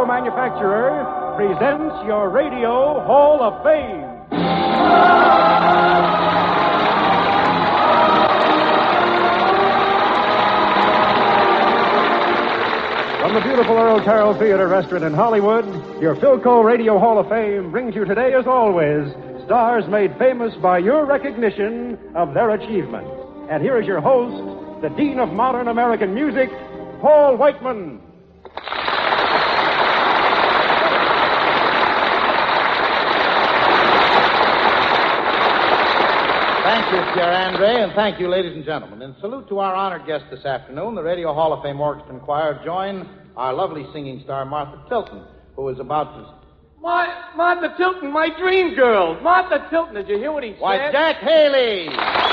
Manufacturer presents your Radio Hall of Fame. From the beautiful Earl Carroll Theater Restaurant in Hollywood, your Philco Radio Hall of Fame brings you today, as always, stars made famous by your recognition of their achievement. And here is your host, the Dean of Modern American Music, Paul Whiteman. Thank you, Pierre Andre, and thank you, ladies and gentlemen. In salute to our honored guest this afternoon, the Radio Hall of Fame Orchestra and Choir join our lovely singing star, Martha Tilton, who is about to... Martha Tilton, my dream girl. Martha Tilton, did you hear what he said? Why, Jack Haley!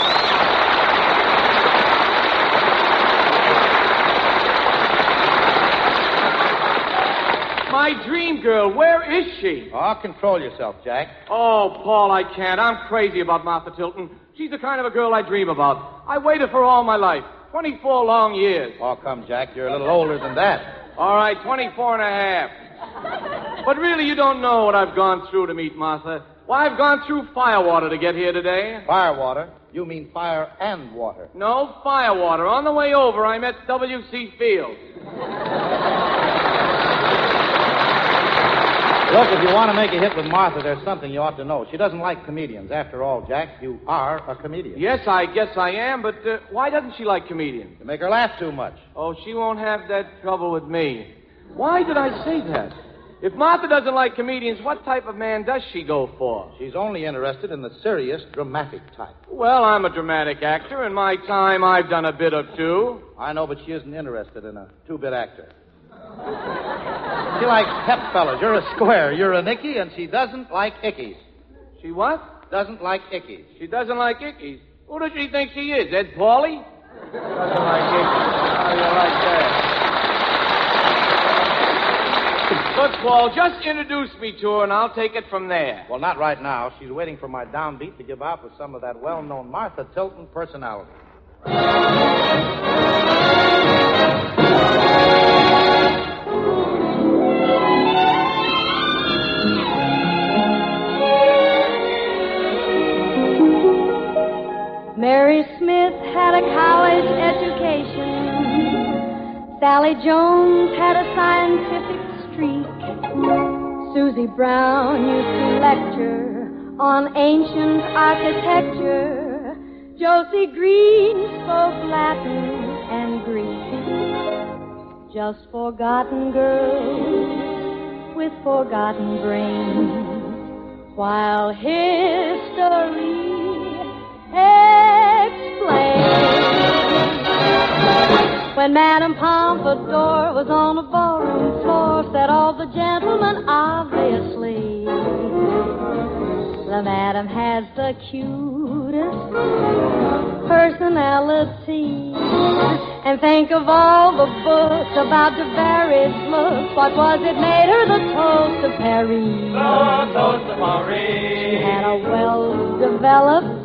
My dream girl, where is she? Oh, control yourself, Jack. Oh, Paul, I can't. I'm crazy about Martha Tilton. She's the kind of a girl I dream about. I waited for her all my life. 24 long years. Oh, come, Jack. You're a little older than that. All right, 24 and a half. But really, you don't know what I've gone through to meet Martha. Why, I've gone through firewater to get here today. Firewater? You mean fire and water? No, firewater. On the way over, I met W.C. Fields. Look, if you want to make a hit with Martha, there's something you ought to know. She doesn't like comedians. After all, Jack, you are a comedian. Yes, I guess I am, but why doesn't she like comedians? You make her laugh too much. Oh, she won't have that trouble with me. Why did I say that? If Martha doesn't like comedians, what type of man does she go for? She's only interested in the serious, dramatic type. Well, I'm a dramatic actor. In my time, I've done a bit or two. I know, but she isn't interested in a two-bit actor. She likes pep fellas. You're a square. You're a Nicky, and she doesn't like ickies. She what? Doesn't like ickies. She doesn't like ickies. Who does she think she is, Ed Pauly? Doesn't like ickies. How do you like that? Look, Paul, just introduce me to her, and I'll take it from there. Well, not right now. She's waiting for my downbeat to give out with some of that well-known Martha Tilton personality. Mary Smith had a college education. Sally Jones had a scientific streak. Susie Brown used to lecture on ancient architecture. Josie Green spoke Latin and Greek. Just forgotten girls with forgotten brains, while history when Madame Pompadour was on the ballroom floor, said all the gentlemen, obviously, the Madame has the cutest personality. And think of all the books about the varied looks. What was it made her the toast of Paris? The toast of Paris. She had a well-developed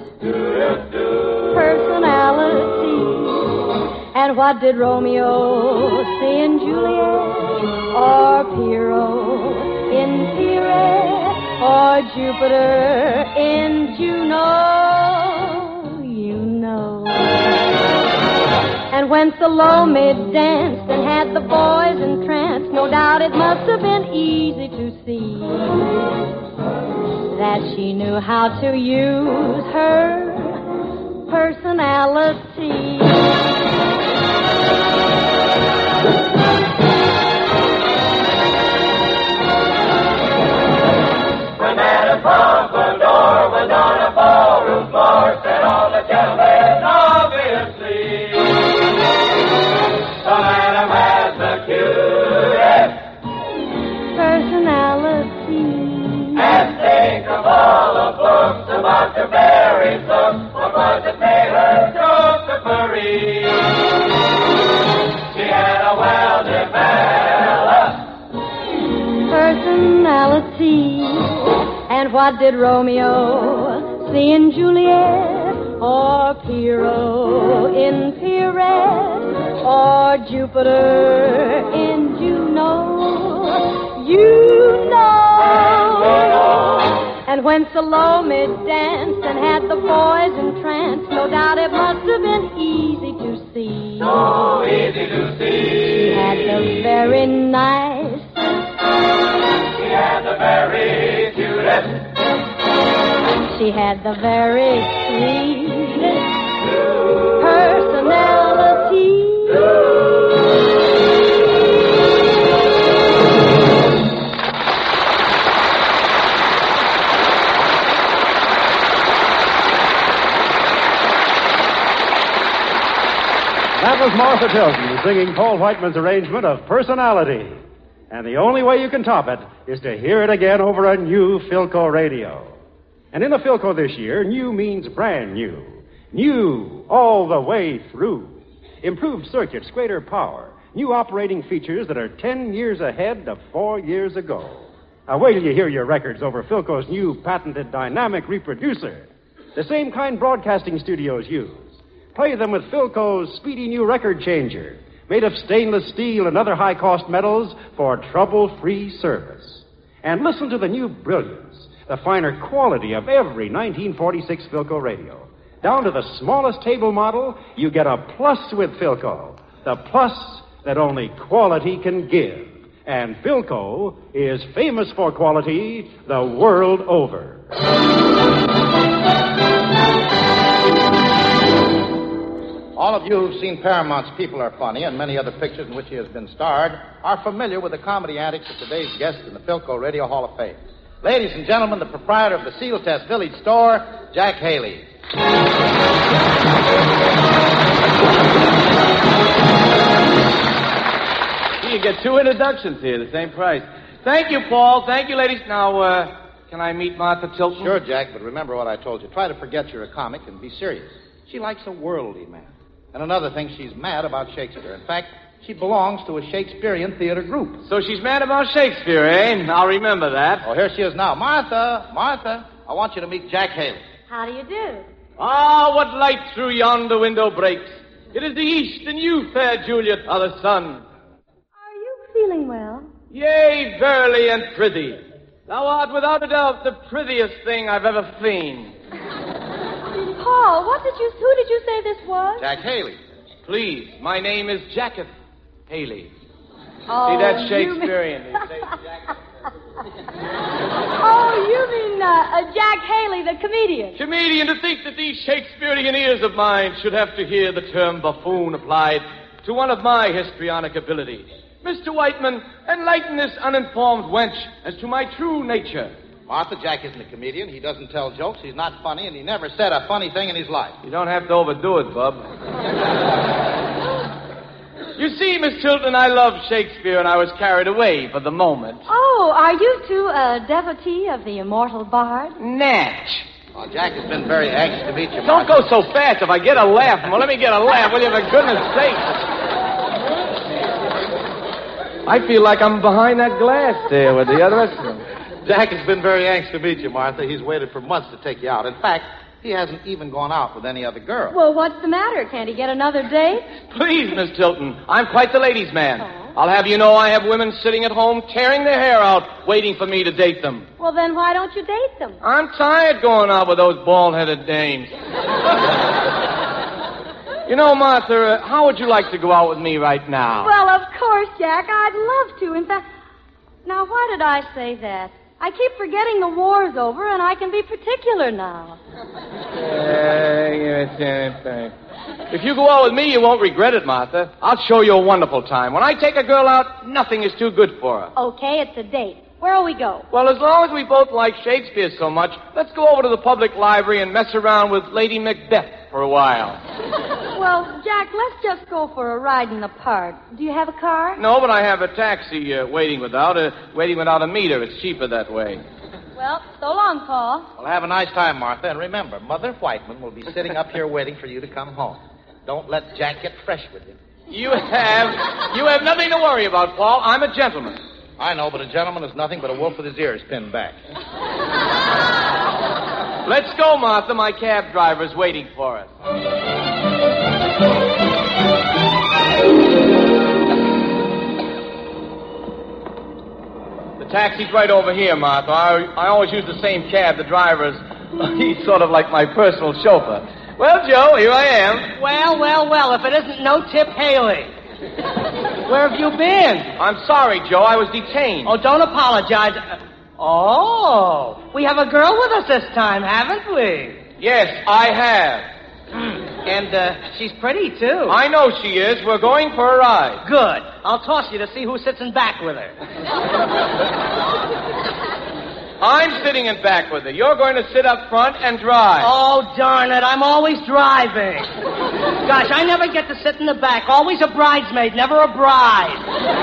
personality. And what did Romeo see in Juliet, or Pierrot in Pierre, or Jupiter in Juno? You know. And when Salome danced and had the boys entranced, no doubt it must have been easy to see that she knew how to use her personality. When Madame Pompadour was on a ballroom floor, said all the gentlemen, obviously, the Madame has the cutest personality. And think of all the books about the varied looks. What was it made her toast of Paris? She had a well-developed personality. And what did Romeo see in Juliet, or Pierrot in Pierrette, or Jupiter in Juno? you know. And when Salome danced and had the boys entranced, no doubt it must have been easy to see. So easy to see. She had the very nice. She had the very cutest. She had the very sweetest personality. That was Martha Tilton singing Paul Whiteman's arrangement of Personality. And the only way you can top it is to hear it again over a new Philco radio. And in the Philco this year, new means brand new. New all the way through. Improved circuits, greater power, new operating features that are 10 years ahead of 4 years ago. Now wait till you hear your records over Philco's new patented dynamic reproducer. The same kind broadcasting studios use. Play them with Philco's speedy new record changer, made of stainless steel and other high-cost metals for trouble-free service. And listen to the new brilliance, the finer quality of every 1946 Philco radio. Down to the smallest table model, you get a plus with Philco. The plus that only quality can give. And Philco is famous for quality the world over. All of you who've seen Paramount's People Are Funny and many other pictures in which he has been starred are familiar with the comedy antics of today's guest in the Philco Radio Hall of Fame. Ladies and gentlemen, the proprietor of the Seal Test Village store, Jack Haley. You get 2 introductions here, the same price. Thank you, Paul. Thank you, ladies. Now, can I meet Martha Tilton? Sure, Jack, but remember what I told you. Try to forget you're a comic and be serious. She likes a worldly man. And another thing, she's mad about Shakespeare. In fact, she belongs to a Shakespearean theater group. So she's mad about Shakespeare, eh? I'll remember that. Oh, here she is now. Martha, I want you to meet Jack Haley. How do you do? Ah, what light through yonder window breaks. It is the east, and you, fair Juliet, are the sun. Are you feeling well? Yea, verily and prithee. Thou art without a doubt the prettiest thing I've ever seen. Paul, who did you say this was? Jack Haley. Please, my name is Jacket Haley. Oh, See, that's Shakespearean. You mean Jack Haley, the comedian. Comedian, to think that these Shakespearean ears of mine should have to hear the term buffoon applied to one of my histrionic abilities. Mr. Whiteman, enlighten this uninformed wench as to my true nature. Martha, Jack isn't a comedian. He doesn't tell jokes. He's not funny, and he never said a funny thing in his life. You don't have to overdo it, Bub. You see, Miss Tilton, I love Shakespeare, and I was carried away for the moment. Oh, are you two a devotee of the immortal bard? Natch. Well, Jack has been very anxious to meet you, Don't Martha. go so fast. If I get a laugh, well, let me get a laugh, will you, for goodness sake? I feel like I'm behind that glass there with the other. Jack has been very anxious to meet you, Martha. He's waited for months to take you out. In fact, he hasn't even gone out with any other girl. Well, what's the matter? Can't he get another date? Please, Miss Tilton, I'm quite the ladies' man. I'll have you know I have women sitting at home tearing their hair out, waiting for me to date them. Well, then why don't you date them? I'm tired going out with those bald-headed dames. You know, Martha, how would you like to go out with me right now? Well, of course, Jack. I'd love to. In fact, now, why did I say that? I keep forgetting the war's over, and I can be particular now. If you go out with me, you won't regret it, Martha. I'll show you a wonderful time. When I take a girl out, nothing is too good for her. Okay, it's a date. Where'll we go? Well, as long as we both like Shakespeare so much, let's go over to the public library and mess around with Lady Macbeth for a while. Well, Jack, let's just go for a ride in the park. Do you have a car? No, but I have a taxi waiting without a meter. It's cheaper that way. Well, so long, Paul. Well, have a nice time, Martha. And remember, Mother Whiteman will be sitting up here waiting for you to come home. Don't let Jack get fresh with you. You have nothing to worry about, Paul. I'm a gentleman. I know, but a gentleman is nothing but a wolf with his ears pinned back. Let's go, Martha. My cab driver's waiting for us. The taxi's right over here, Martha. I always use the same cab. The driver's, he's sort of like my personal chauffeur. Well, Joe, here I am. Well, if it isn't No Tip Haley. Where have you been? I'm sorry, Joe. I was detained. Oh, don't apologize. We have a girl with us this time, haven't we? Yes, I have. And she's pretty, too. I know she is. We're going for a ride. Good. I'll toss you to see who sits in back with her. I'm sitting in back with her. You're going to sit up front and drive. Oh, darn it. I'm always driving. Gosh, I never get to sit in the back. Always a bridesmaid, never a bride.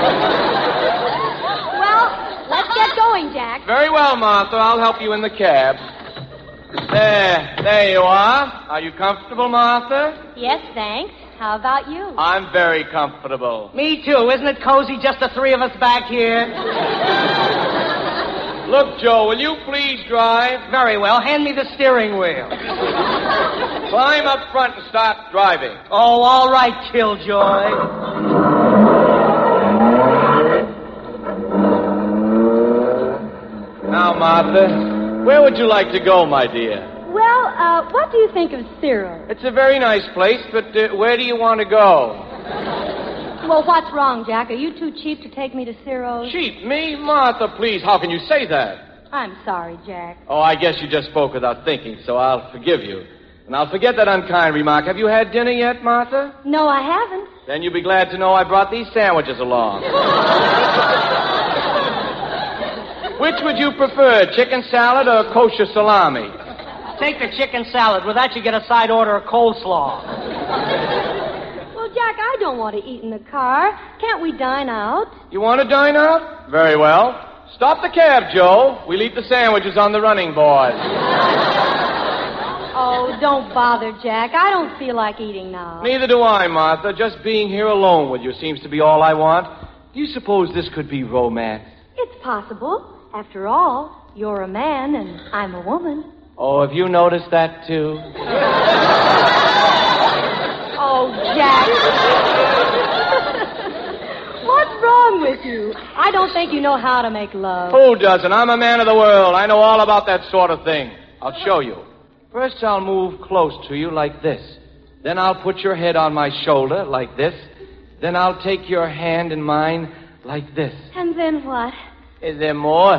Well, let's get going, Jack. Very well, Martha. I'll help you in the cab. There you are. Are you comfortable, Martha? Yes, thanks. How about you? I'm very comfortable. Me too. Isn't it cozy, just the three of us back here? Look, Joe, will you please drive? Very well. Hand me the steering wheel. Climb up front and start driving. Oh, all right, Killjoy. Now, Martha, where would you like to go, my dear? Well, what do you think of Cyril? It's a very nice place, but where do you want to go? Well, what's wrong, Jack? Are you too cheap to take me to Ciro's? Cheap? Me? Martha, please. How can you say that? I'm sorry, Jack. Oh, I guess you just spoke without thinking, so I'll forgive you. And I'll forget that unkind remark. Have you had dinner yet, Martha? No, I haven't. Then you'll be glad to know I brought these sandwiches along. Which would you prefer, chicken salad or kosher salami? Take the chicken salad. With that, you get a side order of coleslaw. Well, Jack, I don't want to eat in the car. Can't we dine out? You want to dine out? Very well. Stop the cab, Joe. We'll eat the sandwiches on the running board. Oh, don't bother, Jack. I don't feel like eating now. Neither do I, Martha. Just being here alone with you seems to be all I want. Do you suppose this could be romance? It's possible. After all, you're a man and I'm a woman. Oh, have you noticed that, too? Oh, Jack. What's wrong with you? I don't think you know how to make love. Who doesn't? I'm a man of the world. I know all about that sort of thing. I'll show you. First, I'll move close to you like this. Then I'll put your head on my shoulder like this. Then I'll take your hand in mine like this. And then what? Is there more?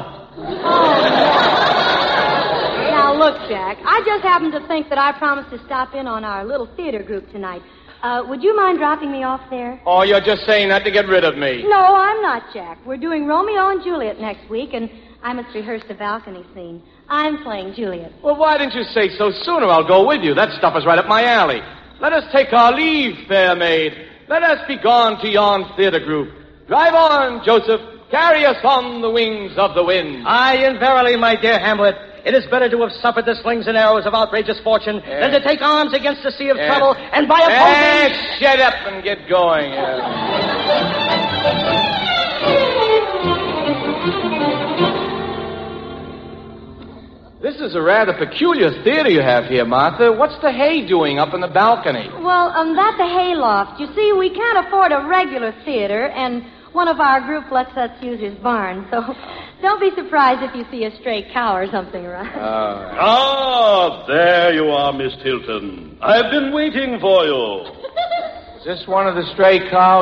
Now, look, Jack, I just happened to think that I promised to stop in on our little theater group tonight. Would you mind dropping me off there? Oh, you're just saying that to get rid of me. No, I'm not, Jack. We're doing Romeo and Juliet next week, and I must rehearse the balcony scene. I'm playing Juliet. Well, why didn't you say so sooner? I'll go with you. That stuff is right up my alley. Let us take our leave, fair maid. Let us be gone to yon theater group. Drive on, Joseph. Carry us on the wings of the wind. Aye, and verily, my dear Hamlet, it is better to have suffered the slings and arrows of outrageous fortune than to take arms against the sea of trouble and by opposing... Shut up and get going. This is a rather peculiar theater you have here, Martha. What's the hay doing up in the balcony? Well, that's the hayloft. You see, we can't afford a regular theater, and one of our group lets us use his barn, so don't be surprised if you see a stray cow or something around. Ah, there you are, Miss Tilton. I've been waiting for you. Is this one of the stray cows?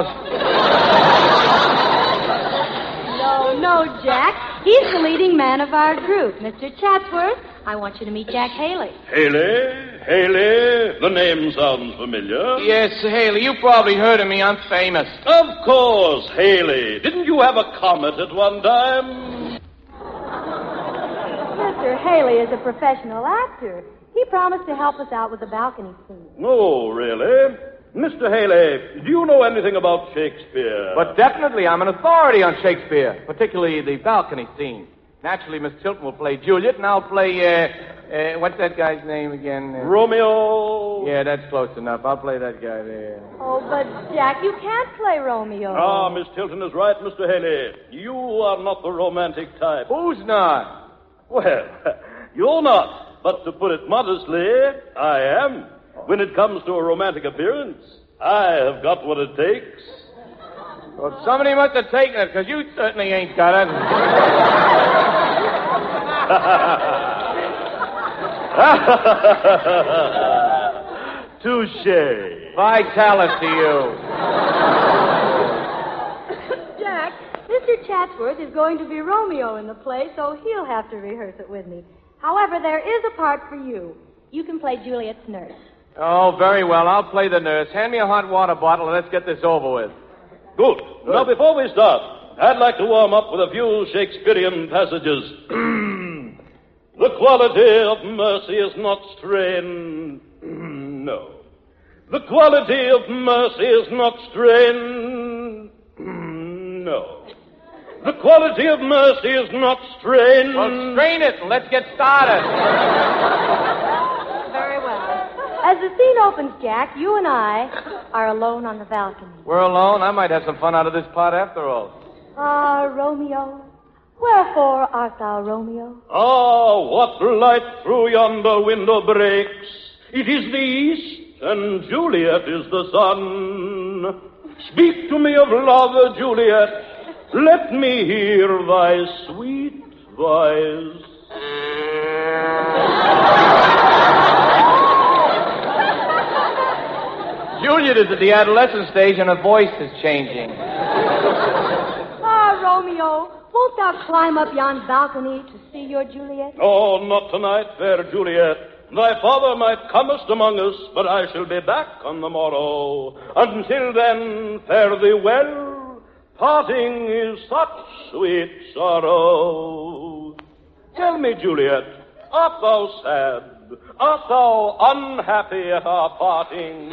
No, Jack. He's the leading man of our group, Mr. Chatsworth. I want you to meet Jack Haley. Haley, the name sounds familiar. Yes, Haley, you probably heard of me. I'm famous. Of course, Haley. Didn't you have a comet at one time? Mr. Haley is a professional actor. He promised to help us out with the balcony scene. Oh, really? Mr. Haley, do you know anything about Shakespeare? But definitely, I'm an authority on Shakespeare, particularly the balcony scene. Naturally, Miss Tilton will play Juliet, and I'll play, what's that guy's name again? Romeo. Yeah, that's close enough. I'll play that guy there. Oh, but, Jack, you can't play Romeo. Ah, Miss Tilton is right, Mr. Haley. You are not the romantic type. Who's not? Well, you're not. But to put it modestly, I am. When it comes to a romantic appearance, I have got what it takes. Well, somebody must have taken it, because you certainly ain't got it. Touche. Vitality to you. Jack, Mr. Chatsworth is going to be Romeo in the play, so he'll have to rehearse it with me. However, there is a part for you. You can play Juliet's nurse. Oh, very well. I'll play the nurse. Hand me a hot water bottle and let's get this over with. Good. Now, before we start, I'd like to warm up with a few Shakespearean passages. The quality of mercy is not strained. No. The quality of mercy is not strained. No. The quality of mercy is not strained. Well, strain it and let's get started. Very well. As the scene opens, Jack, you and I are alone on the balcony. We're alone. I might have some fun out of this part after all. Ah, Romeo, wherefore art thou Romeo? Ah, what light through yonder window breaks. It is the east, and Juliet is the sun. Speak to me of love, Juliet. Let me hear thy sweet voice. Juliet is at the adolescent stage and her voice is changing. Ah, Romeo, won't thou climb up yon balcony to see your Juliet? Oh, not tonight, fair Juliet. Thy father might comest among us, but I shall be back on the morrow. Until then, fare thee well. Parting is such sweet sorrow. Tell me, Juliet, art thou sad? Art thou unhappy at our parting?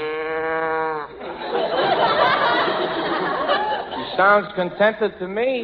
She sounds contented to me.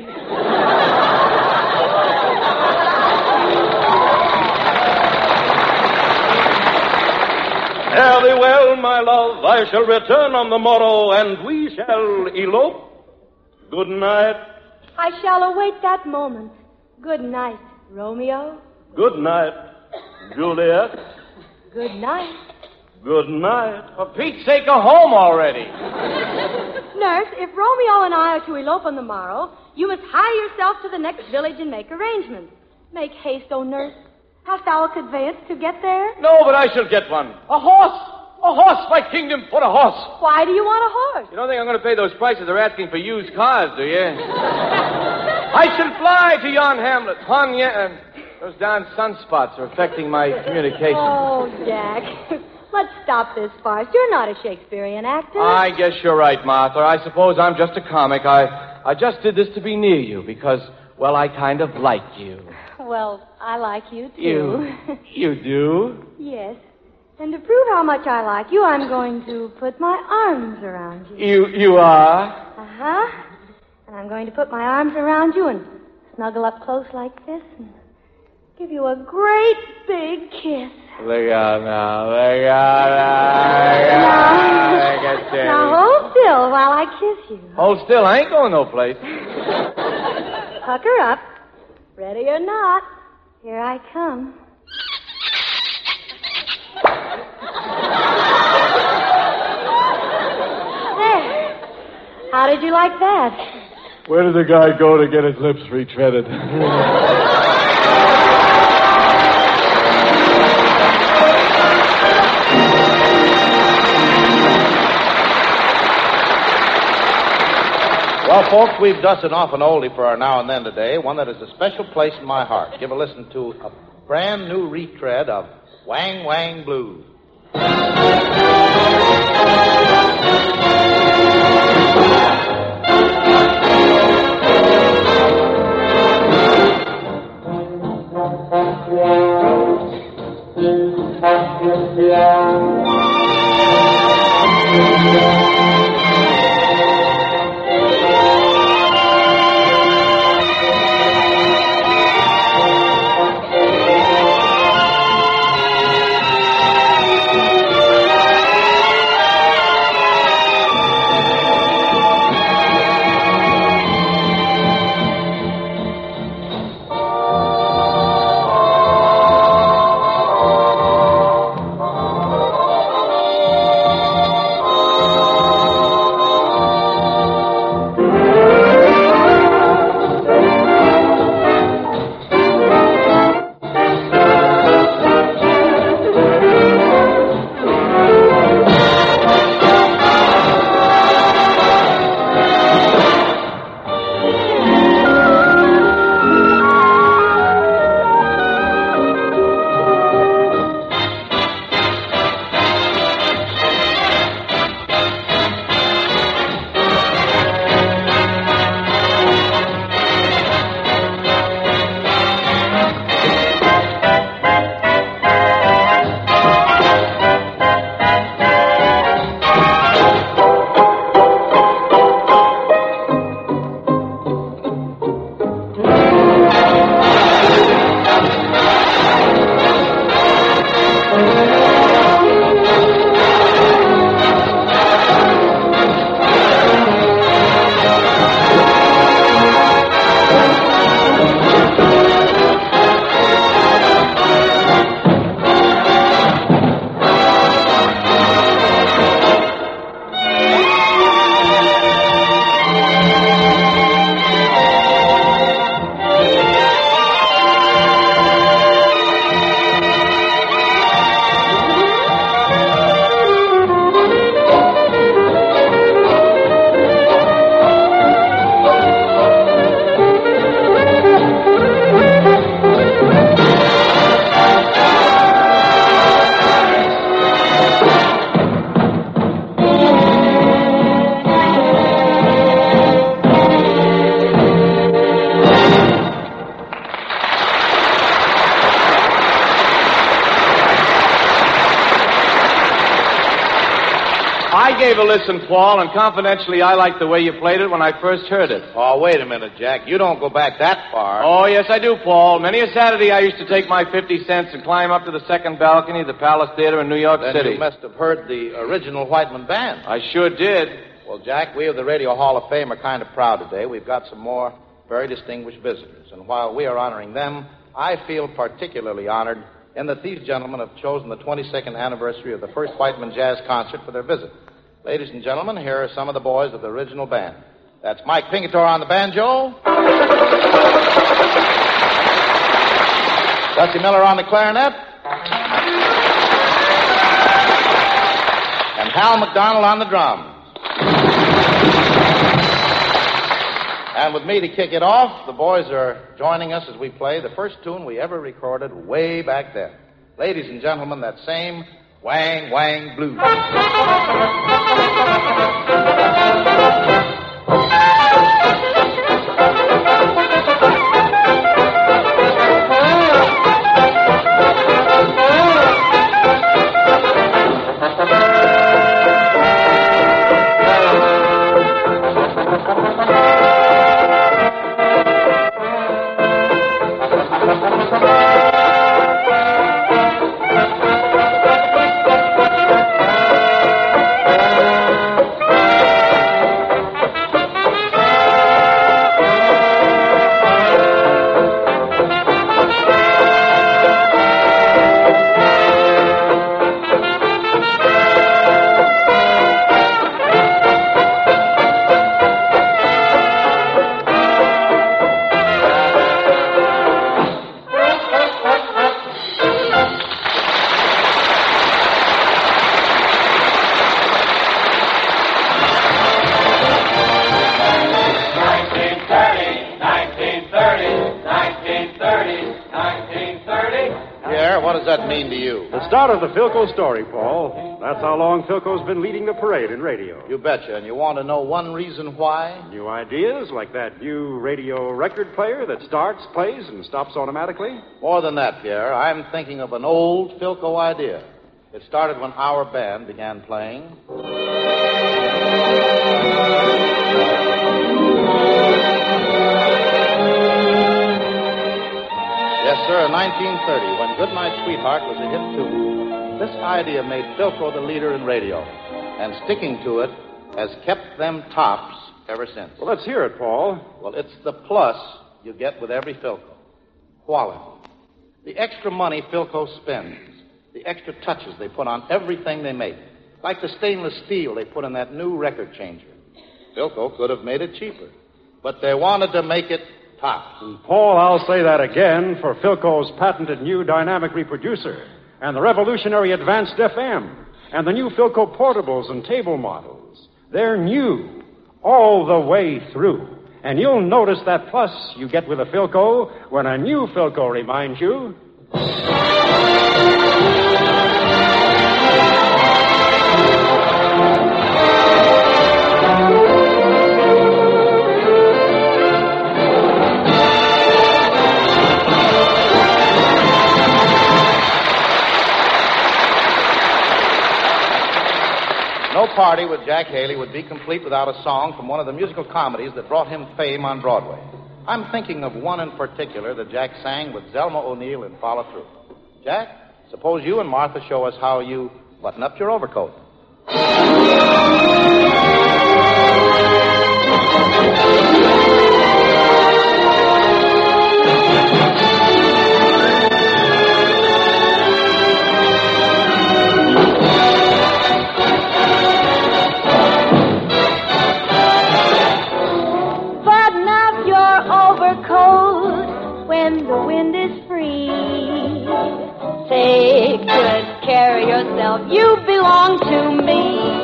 Fare thee well, my love. I shall return on the morrow, and we shall elope. Good night. I shall await that moment. Good night, Romeo. Good night, Juliet. Good night. Good night. For Pete's sake, go home already. Nurse, if Romeo and I are to elope on the morrow, you must hie yourself to the next village and make arrangements. Make haste, O nurse. Hast thou a conveyance to get there? No, but I shall get one. A horse! A horse, my kingdom, put a horse. Why do you want a horse? You don't think I'm going to pay those prices they're asking for used cars, do you? I shall fly to yon hamlet. And those darn sunspots are affecting my communication. Oh, Jack. Let's stop this farce. You're not a Shakespearean actor. I guess you're right, Martha. I suppose I'm just a comic. I just did this to be near you because, well, I kind of like you. Well, I like you, too. You do? Yes. And to prove how much I like you, I'm going to put my arms around you. You are? Uh-huh. And I'm going to put my arms around you and snuggle up close like this and give you a great big kiss. Look out now. Now hold still while I kiss you. Hold still. I ain't going no place. Pucker up. Ready or not, here I come. There. How did you like that? Where did the guy go to get his lips retreaded? Well, folks, we've dusted off an oldie for our now and then today, one that has a special place in my heart. Give a listen to a brand new retread of Wang Wang Blues. I gave a listen, Paul, and confidentially, I liked the way you played it when I first heard it. Oh, wait a minute, Jack. You don't go back that far. Oh, yes, I do, Paul. Many a Saturday I used to take my 50 cents and climb up to the second balcony of the Palace Theater in New York Then City. you must have heard the original Whiteman Band. I sure did. Well, Jack, we of the Radio Hall of Fame are kind of proud today. We've got some more very distinguished visitors. And while we are honoring them, I feel particularly honored in that these gentlemen have chosen the 22nd anniversary of the first Whiteman Jazz concert for their visit. Ladies and gentlemen, here are some of the boys of the original band. That's Mike Pingator on the banjo. Gussie Miller on the clarinet. And Hal McDonald on the drums. And with me to kick it off, the boys are joining us as we play the first tune we ever recorded way back then. Ladies and gentlemen, that same Wang Wang Blues. Start of the Philco story, Paul. That's how long Philco's been leading the parade in radio. You betcha. And you want to know one reason why? New ideas, like that new radio record player that starts, plays, and stops automatically? More than that, Pierre. I'm thinking of an old Philco idea. It started when our band began playing. Yes, sir, in 1930, when Goodnight Sweetheart was a hit tune, this idea made Philco the leader in radio. And sticking to it has kept them tops ever since. Well, let's hear it, Paul. Well, it's the plus you get with every Philco. Quality. The extra money Philco spends. The extra touches they put on everything they make. Like the stainless steel they put in that new record changer. Philco could have made it cheaper. But they wanted to make it top. And Paul, I'll say that again for Philco's patented new dynamic reproducer and the revolutionary advanced FM and the new Philco portables and table models. They're new all the way through. And you'll notice that plus you get with a Philco when a new Philco reminds you. No party with Jack Haley would be complete without a song from one of the musical comedies that brought him fame on Broadway. I'm thinking of one in particular that Jack sang with Zelma O'Neill in Follow Through. Jack, suppose you and Martha show us how you button up your overcoat. When the wind is free, take good care of yourself. You belong to me.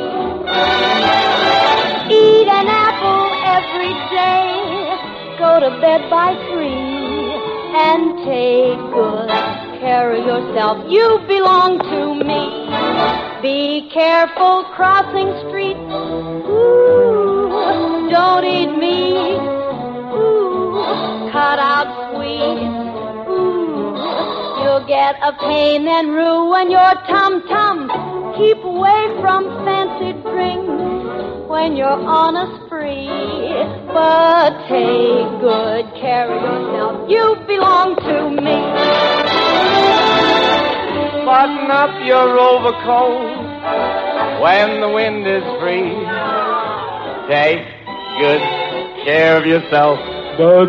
Eat an apple every day. Go to bed by 3 and take good care of yourself. You belong to me. Be careful crossing streets. Ooh, don't eat meat. Ooh, cut out sweets. Ooh, you'll get a pain and ruin your tum-tum. keep away from fancy drinks when you're on a spree. But take good care of yourself. You belong to me. Button up your overcoat when the wind is free. Take good care of yourself. No.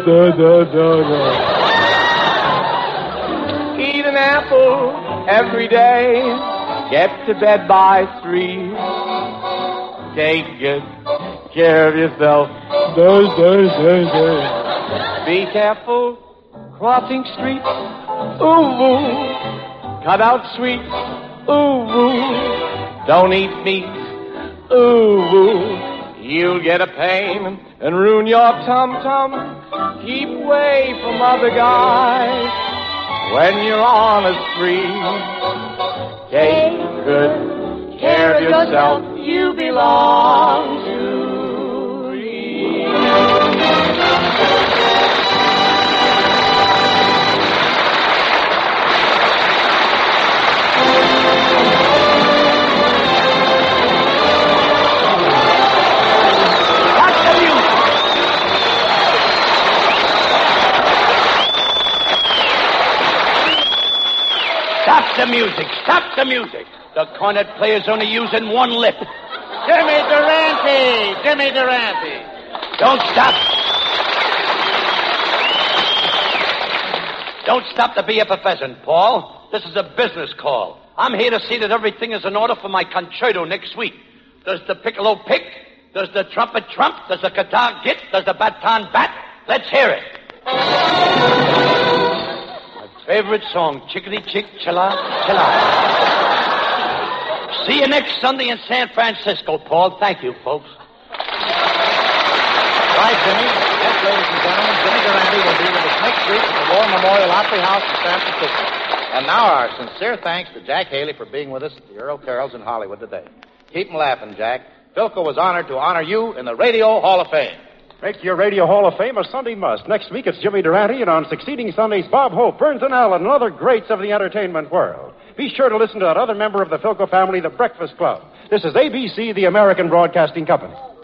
Eat an apple every day. Get to bed by 3. Take good care of yourself. No. Be careful crossing streets. Ooh. Cut out sweets. Ooh. Don't eat meat. Ooh. You'll get a pain and ruin your tum-tum. Keep away from other guys when you're on a spree. Take good care of yourself. You belong to me. Stop the music. The cornet player's only using one lip. Jimmy Durante. Don't stop. Don't stop to be a profession, Paul. This is a business call. I'm here to see that everything is in order for my concerto next week. Does the piccolo pick? Does the trumpet trump? Does the guitar git? Does the baton bat? Let's hear it. Favorite song, Chickadee Chick, Chilla, Chilla. See you next Sunday in San Francisco, Paul. Thank you, folks. Right, Jimmy. Yes, ladies and gentlemen, Jimmy Durante will be with us next week at the War Memorial Opry House in San Francisco. And now our sincere thanks to Jack Haley for being with us at the Earl Carroll's in Hollywood today. Keep 'em laughing, Jack. Philco was honored to honor you in the Radio Hall of Fame. Make your Radio Hall of Fame a Sunday must. Next week it's Jimmy Durante, and on succeeding Sundays, Bob Hope, Burns and Allen, and other greats of the entertainment world. Be sure to listen to that other member of the Philco family, the Breakfast Club. This is ABC, the American Broadcasting Company.